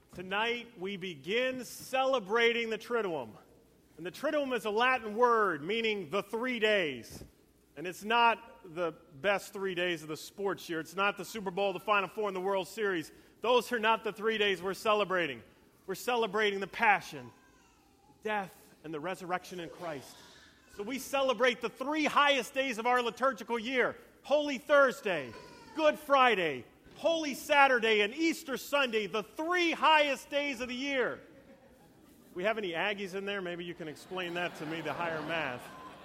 Tonight we begin celebrating the Triduum. And the Triduum is a Latin word meaning the 3 days. And it's not the best 3 days of the sports year. It's not the Super Bowl, the Final Four, and the World Series. Those are not the 3 days we're celebrating. We're celebrating the passion, death, and the resurrection in Christ. So we celebrate the 3 highest days of our liturgical year: Holy Thursday, Good Friday, Holy Saturday, and Easter Sunday, the 3 highest days of the year. If we have any Aggies in there, maybe you can explain that to me, the higher math.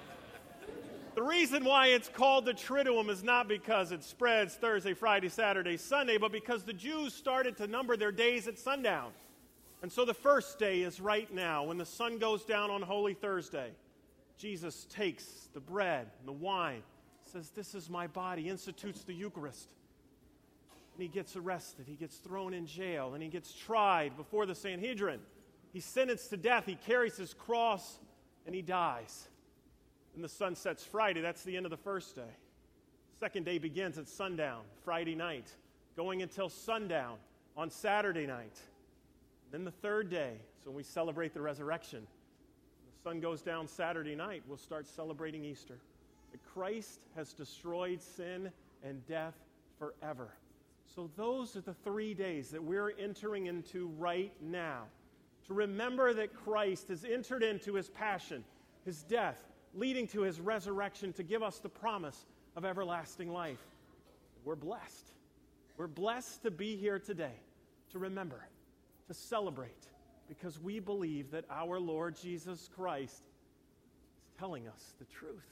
The reason why it's called the Triduum is not because it spreads Thursday, Friday, Saturday, Sunday, but because the Jews started to number their days at sundown. And so the first day is right now, when the sun goes down on Holy Thursday. Jesus takes the bread and the wine, says, "This is my body," institutes the Eucharist. And he gets arrested, he gets thrown in jail, and he gets tried before the Sanhedrin. He's sentenced to death, he carries his cross, and he dies. And the sun sets Friday, that's the end of the first day. Second day begins at sundown, Friday night, going until sundown on Saturday night. Then the third day, so when we celebrate the resurrection, the sun goes down Saturday night, we'll start celebrating Easter. That Christ has destroyed sin and death forever. So those are the 3 days that we're entering into right now, to remember that Christ has entered into his passion, his death, leading to his resurrection to give us the promise of everlasting life. We're blessed. We're blessed to be here today, to remember, to celebrate, because we believe that our Lord Jesus Christ is telling us the truth.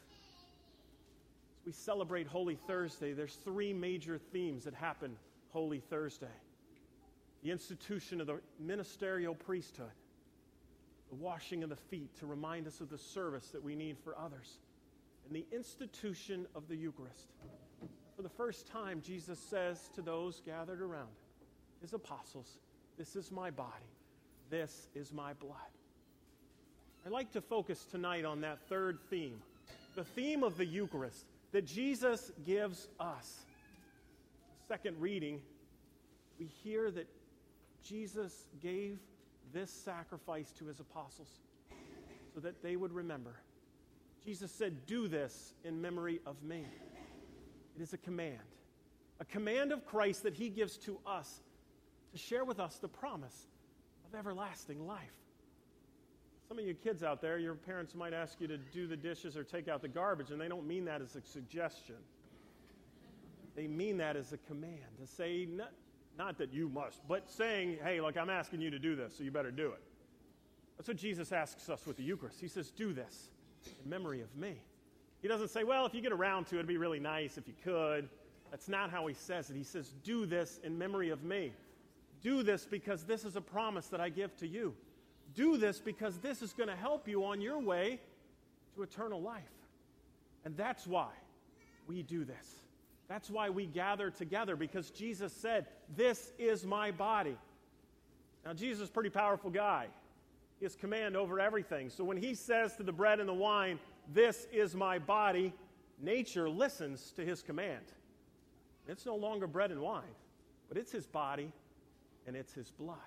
As we celebrate Holy Thursday, there's 3 major themes that happen Holy Thursday: the institution of the ministerial priesthood, the washing of the feet to remind us of the service that we need for others, and the institution of the Eucharist. For the first time, Jesus says to those gathered around his apostles, "This is my body, this is my blood." I'd like to focus tonight on that third theme, the theme of the Eucharist that Jesus gives us. Second reading, we hear that Jesus gave this sacrifice to his apostles so that they would remember. Jesus said, "Do this in memory of me." It is a command of Christ that he gives to us to share with us the promise of everlasting life. Some of you kids out there, your parents might ask you to do the dishes or take out the garbage, and they don't mean that as a suggestion. They mean that as a command, to say, not that you must, but saying, "Hey, look, I'm asking you to do this, so you better do it." That's what Jesus asks us with the Eucharist. He says, "Do this in memory of me." He doesn't say, "Well, if you get around to it, it'd be really nice if you could." That's not how he says it. He says, "Do this in memory of me." Do this because this is a promise that I give to you. Do this because this is going to help you on your way to eternal life. And that's why we do this. That's why we gather together, because Jesus said, "This is my body." Now, Jesus is a pretty powerful guy. He has command over everything. So when he says to the bread and the wine, "This is my body," nature listens to his command. It's no longer bread and wine, but it's his body and it's his blood.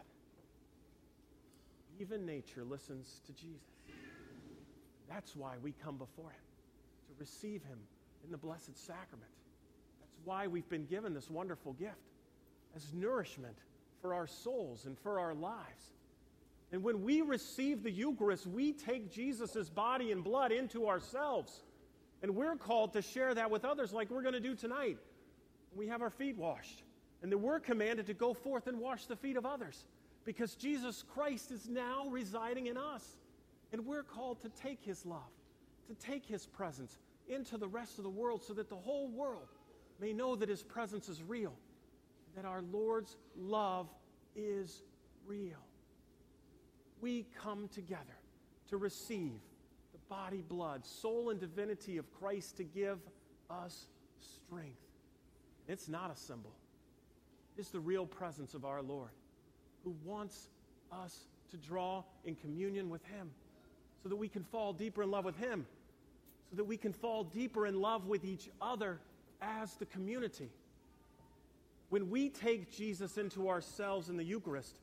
Even nature listens to Jesus. That's why we come before him, to receive him in the Blessed Sacrament. That's why we've been given this wonderful gift as nourishment for our souls and for our lives. And when we receive the Eucharist, we take Jesus' body and blood into ourselves. And we're called to share that with others, like we're going to do tonight. We have our feet washed. And then we're commanded to go forth and wash the feet of others, because Jesus Christ is now residing in us. And we're called to take his love, to take his presence into the rest of the world, so that the whole world may know that his presence is real, that our Lord's love is real. We come together to receive the body, blood, soul, and divinity of Christ to give us strength. It's not a symbol. It's the real presence of our Lord, who wants us to draw in communion with him, so that we can fall deeper in love with him, so that we can fall deeper in love with each other as the community. When we take Jesus into ourselves in the Eucharist,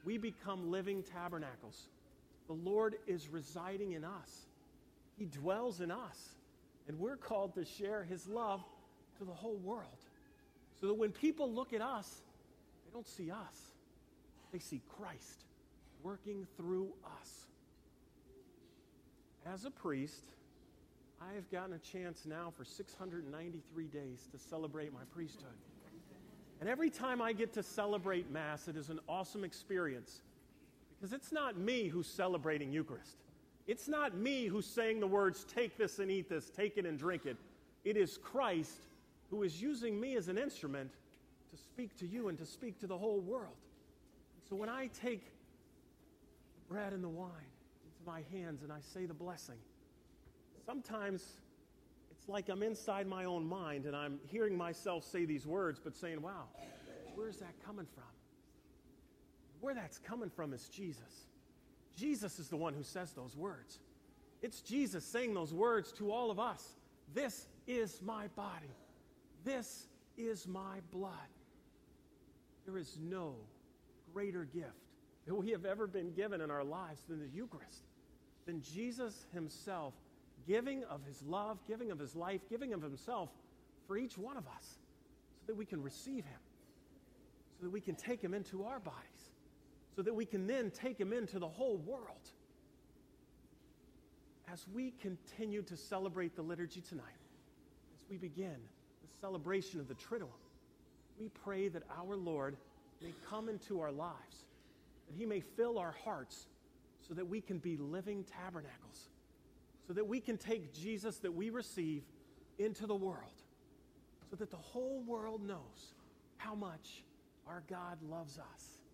we become living tabernacles. The Lord is residing in us. He dwells in us. And we're called to share his love to the whole world. So that when people look at us, they don't see us. They see Christ working through us. As a priest, I have gotten a chance now for 693 days to celebrate my priesthood. And every time I get to celebrate Mass, it is an awesome experience. Because it's not me who's celebrating Eucharist. It's not me who's saying the words, take this and eat this, take it and drink it. It is Christ who is using me as an instrument to speak to you and to speak to the whole world. So when I take the bread and the wine into my hands and I say the blessing, sometimes it's like I'm inside my own mind and I'm hearing myself say these words, but saying, wow, where's that coming from? Where that's coming from is Jesus. Jesus is the one who says those words. It's Jesus saying those words to all of us. This is my body. This is my blood. There is no greater gift that we have ever been given in our lives than the Eucharist, than Jesus himself giving of his love, giving of his life, giving of himself for each one of us so that we can receive him, so that we can take him into our bodies, so that we can then take him into the whole world. As we continue to celebrate the liturgy tonight, as we begin the celebration of the Triduum, we pray that our Lord may come into our lives, that he may fill our hearts so that we can be living tabernacles, so that we can take Jesus that we receive into the world, so that the whole world knows how much our God loves us.